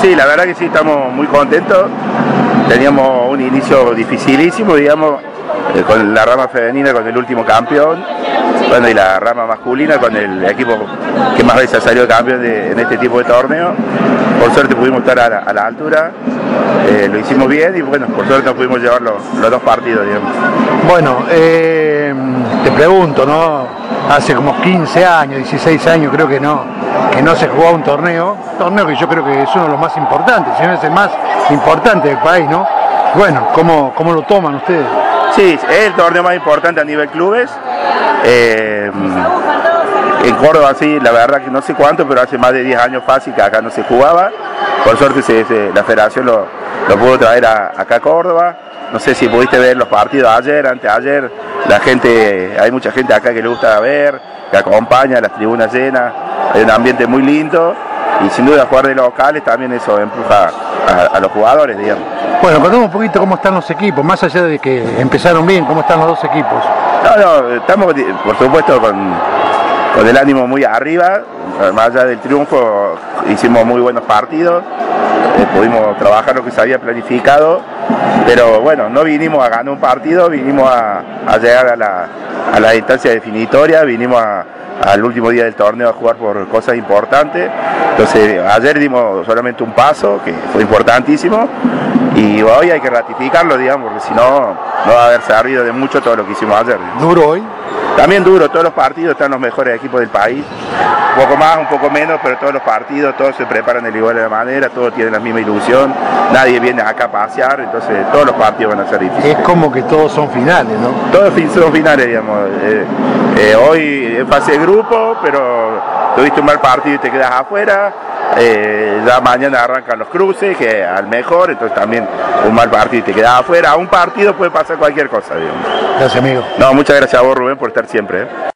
Sí, la verdad que sí, estamos muy contentos. Teníamos un inicio dificilísimo, digamos, con la rama femenina, con el último campeón, bueno, y la rama masculina con el equipo que más veces ha salido campeón en este tipo de torneo. Por suerte pudimos estar a la altura, lo hicimos bien y bueno, por suerte nos pudimos llevar los dos partidos, digamos. Bueno, te pregunto, ¿no? Hace como 15 años, 16 años creo que no se jugaba un torneo que yo creo que es uno de los más importantes, si no es el más importante del país, ¿no? Bueno, ¿cómo lo toman ustedes? Sí, es el torneo más importante a nivel clubes. En Córdoba sí, la verdad que no sé cuánto, pero hace más de 10 años fácil que acá no se jugaba. Por suerte la federación lo pudo traer acá a Córdoba. No sé si pudiste ver los partidos ayer, anteayer. Hay mucha gente acá que le gusta ver, que acompaña, las tribunas llenas. Hay un ambiente muy lindo y sin duda jugar de locales también eso empuja a los jugadores, digamos. Bueno, contame un poquito cómo están los equipos, más allá de que empezaron bien, cómo están los dos equipos. No, estamos por supuesto con el ánimo muy arriba, más allá del triunfo hicimos muy buenos partidos, pudimos trabajar lo que se había planificado, pero bueno, no vinimos a ganar un partido, vinimos a llegar a la instancia definitoria, vinimos al último día del torneo a jugar por cosas importantes. Entonces ayer dimos solamente un paso que fue importantísimo y hoy hay que ratificarlo, digamos, porque si no va a haber servido de mucho todo lo que hicimos ayer. ¿Duro hoy? También duro, todos los partidos están los mejores equipos del país, un poco más, un poco menos, pero todos los partidos, todos se preparan de igual manera, todos tienen la misma ilusión, nadie viene acá a pasear, entonces todos los partidos van a ser difíciles. Es como que todos son finales, ¿no? Todos son finales, digamos. Hoy es fase de grupo, pero tuviste un mal partido y te quedas afuera. Ya mañana arrancan los cruces, que al mejor, entonces también un mal partido y te quedas afuera. A un partido puede pasar cualquier cosa, digamos. Gracias, amigo. No, muchas gracias a vos, Rubén, por estar siempre.